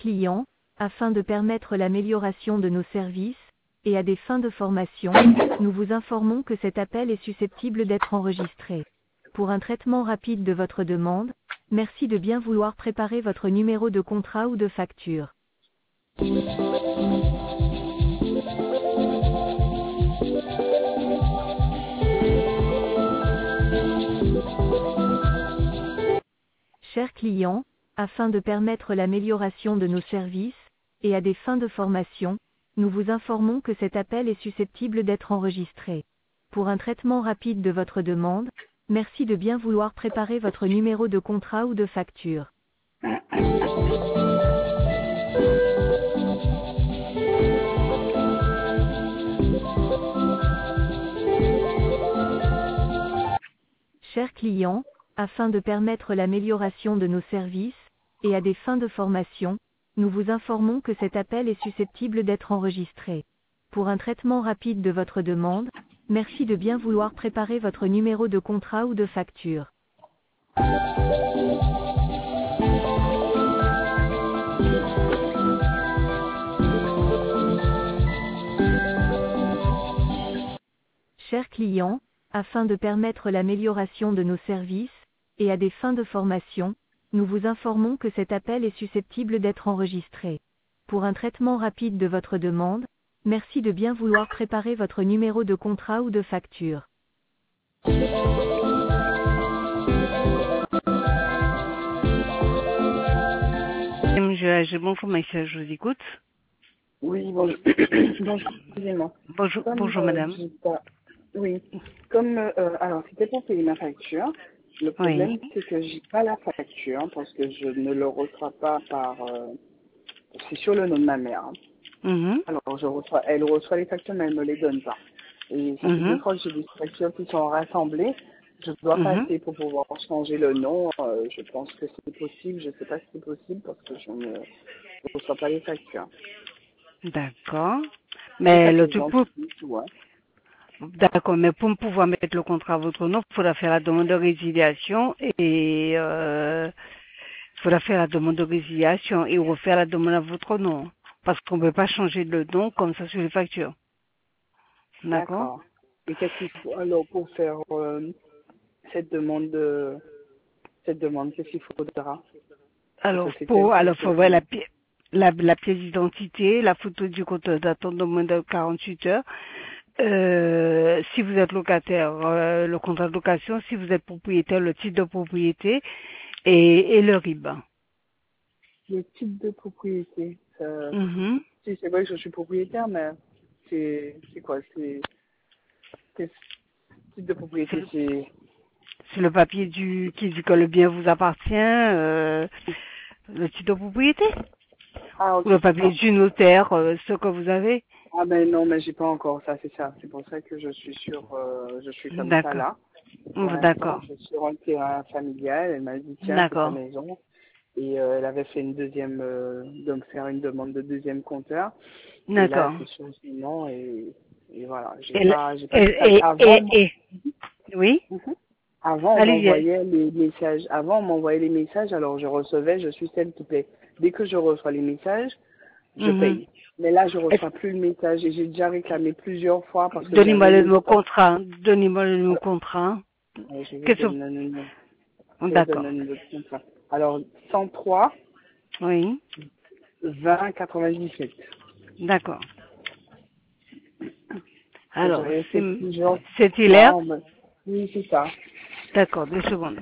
client, afin de permettre l'amélioration de nos services, et à des fins de formation, nous vous informons que cet appel est susceptible d'être enregistré. Pour un traitement rapide de votre demande, merci de bien vouloir préparer votre numéro de contrat ou de facture. Chers clients, afin de permettre l'amélioration de nos services, et à des fins de formation, nous vous informons que cet appel est susceptible d'être enregistré. Pour un traitement rapide de votre demande, merci de bien vouloir préparer votre numéro de contrat ou de facture. Chers clients, afin de permettre l'amélioration de nos services, et à des fins de formation, nous vous informons que cet appel est susceptible d'être enregistré. Pour un traitement rapide de votre demande, merci de bien vouloir préparer votre numéro de contrat ou de facture. Chers clients, afin de permettre l'amélioration de nos services, et à des fins de formation, nous vous informons que cet appel est susceptible d'être enregistré. Pour un traitement rapide de votre demande, merci de bien vouloir préparer votre numéro de contrat ou de facture. J'ai bon information, je vous écoute. Oui, bonjour. Bonjour, excusez-moi. Bonjour madame. Oui, alors c'était pour payer ma facture. Le problème, Oui. c'est que j'ai pas la facture parce que je ne le reçois pas c'est sur le nom de ma mère. Hein. Mhm. Alors, elle reçoit les factures, mais elle ne me les donne pas. Et ça fait deux fois que j'ai des factures qui sont rassemblées. Je dois passer pour pouvoir changer le nom. Je pense que c'est possible. Je ne sais pas si c'est possible parce que je ne reçois pas les factures. D'accord. Mais le truc pour... Ouais. D'accord, mais pour pouvoir mettre le contrat à votre nom, il faudra faire la demande de résiliation et refaire la demande à votre nom. Parce qu'on ne peut pas changer le nom comme ça sur les factures. D'accord. Et qu'est-ce qu'il faut alors pour faire cette demande, qu'est-ce qu'il faudra? Alors, il faudrait la pièce d'identité, la photo du compte d'attente de moins de 48 heures. Si vous êtes locataire, le contrat de location, si vous êtes propriétaire, le titre de propriété et le RIB. Le titre de propriété. Si c'est vrai que je suis propriétaire, mais c'est quoi? C'est titre de propriété, c'est le papier qui dit que le bien vous appartient, le titre de propriété. Ah, ok. Ou le papier du notaire, ce que vous avez. Ah ben non, mais j'ai pas encore ça, c'est ça. C'est pour ça que je suis comme ça là. D'accord. Je suis sur un terrain familial. Elle m'a dit tiens, c'est ta maison. Et elle avait fait une deuxième, donc faire une demande de deuxième compteur. D'accord. Et là, c'est sur son nom et voilà. Oui. Avant, on m'envoyait les messages. Avant, on m'envoyait les messages, alors je recevais, je suis celle qui paie. Dès que je reçois les messages, je paye. Mais là, je reçois plus le message et j'ai déjà réclamé plusieurs fois parce que Donnez-moi le numéro contrat. Donnez-moi le numéro contrat. D'accord. Alors, 103. Oui. 20 97. D'accord. Alors, c'est Hilaire? Oui, c'est ça. D'accord, 2 secondes.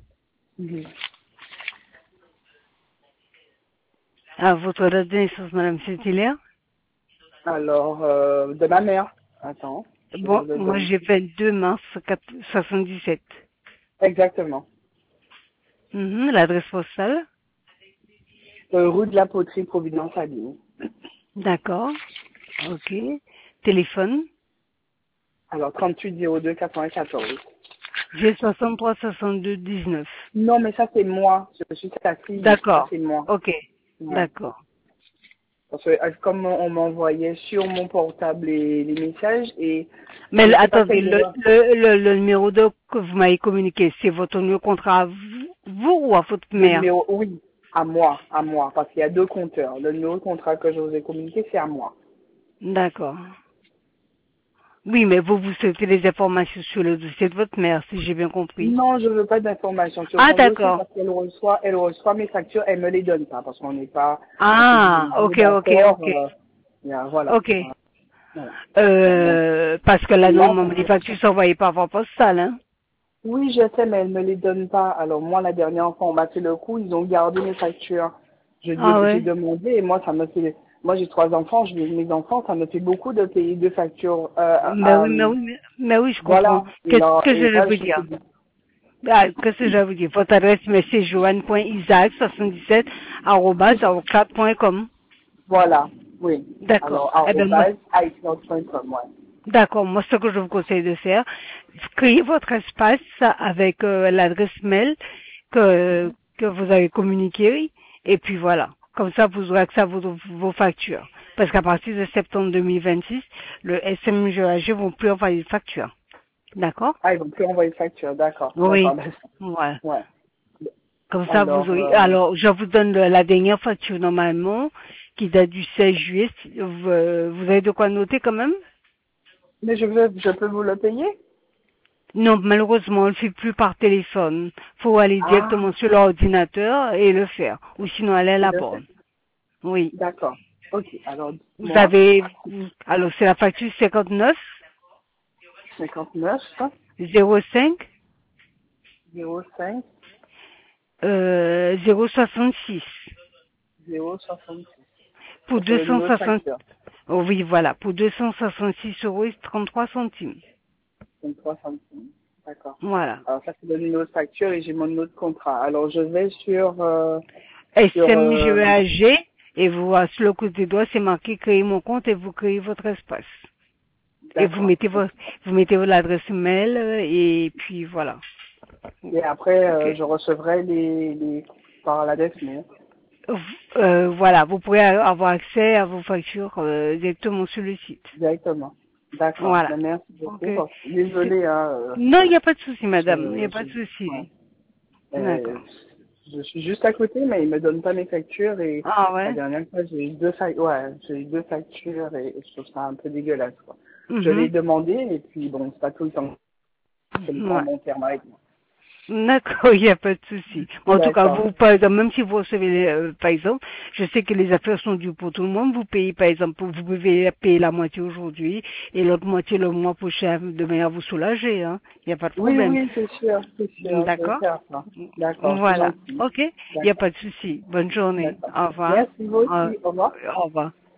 Ah, votre date de naissance, madame, c'est Hilaire? Alors, de ma mère. Attends. Bon, moi j'ai 22 mars 77. Exactement. L'adresse postale? Rue de la Poterie, Providence à Lille. D'accord. Ok. Téléphone? Alors, 38 02 94. J'ai 63 62 19. Non, mais ça c'est moi. Je suis sa fille. D'accord. C'est moi. Ok. Ouais. D'accord. Parce que comme on m'envoyait sur mon portable les messages et... Mais attendez, le numéro que vous m'avez communiqué, c'est votre numéro contrat à vous ou à votre mère? Oui, à moi, parce qu'il y a deux compteurs. Le numéro de contrat que je vous ai communiqué, c'est à moi. D'accord. Oui, mais vous souhaitez des informations sur le dossier de votre mère, si j'ai bien compris. Non, je veux pas d'informations sur Ah, son dossier d'accord. parce elle reçoit mes factures, elle me les donne pas parce qu'on n'est pas, Ah, ok, ok, d'accord, ok. voilà. Ok. Voilà. Donc, Parce que là, là, normalement, les factures sont envoyées par voie postale, hein. oui, je sais, mais elle me les donne pas. Alors moi, la dernière fois, on m'a fait le coup, ils ont gardé mes factures. Ah J'ai ouais. demandé et moi, ça me fait, moi j'ai 3 enfants, mes enfants, ça me fait beaucoup de payer deux factures. Mais oui, je comprends. Voilà. Qu'est-ce que je Et vais là, vous je me suis dire? dit, Ah, qu'est-ce que je vais vous dire? Votre adresse mail, c'est joanne.isaac77@outlook.com. voilà, oui. D'accord. Alors, Eh ben, moi, @icloud.com, ouais. d'accord. Moi, ce que je vous conseille de faire, créez votre espace avec l'adresse mail que vous avez communiquée, et puis voilà. Comme ça, vous aurez accès à vos factures. Parce qu'à partir de septembre 2026, le SMGAG vont plus envoyer de factures. D'accord? Ah, ils vont plus envoyer de facture, d'accord, Oui. d'accord, ben, Ouais. ouais. Comme ça, vous Alors, aurez. Alors, je vous donne la dernière facture normalement, qui date du 16 juillet. Vous avez de quoi noter quand même? mais je peux vous le payer? Non, malheureusement, on ne le fait plus par téléphone. Faut aller Ah, directement sur l'ordinateur et le faire. Ou sinon aller à c'est la le fait. borne. Oui. D'accord. Ok, alors Vous dites-moi, avez, alors c'est la facture 59 59 05 05 066 066. pour Ça, c'est le numéro de 260. facture. Oh oui, voilà, pour 266 euros et 33 centimes. 23 centimes. D'accord. Voilà. Alors ça, c'est le numéro de facture et j'ai mon autre contrat. Alors je vais sur SMGEAG, et vous, sur le côté droit, c'est marqué créer mon compte et vous créez votre espace. Et d'accord. vous mettez votre adresse mail, et puis voilà. Et après, Ok. je recevrai par la mail. Voilà, vous pourrez avoir accès à vos factures directement sur le site. Directement. D'accord. Voilà. Mais merci Ok. beaucoup. Désolée, hein, Non, il n'y a pas de souci, madame. Il n'y a pas de ouais. souci. D'accord. Je suis juste à côté, mais ils me donnent pas mes factures et Ah la ouais? dernière fois j'ai eu deux factures et je trouve ça un peu dégueulasse, quoi. Je l'ai Mhm. demandé et puis bon, c'est pas tout le temps. C'est le temps Ouais. long terme avec moi. D'accord, il n'y a pas de souci. En tout cas, D'accord. vous, par exemple, même si vous recevez, par exemple, je sais que les affaires sont dues pour tout le monde. Vous payez, par exemple, vous pouvez payer la moitié aujourd'hui et l'autre moitié le mois prochain de manière à vous soulager. Hein. Il n'y a pas de Oui, problème. oui, c'est sûr, c'est sûr. Je vais D'accord? faire ça. D'accord, c'est Voilà. gentil. Ok? Il n'y a D'accord. pas de souci. Bonne journée. D'accord. Au revoir. Merci vous aussi. Au revoir. Au revoir.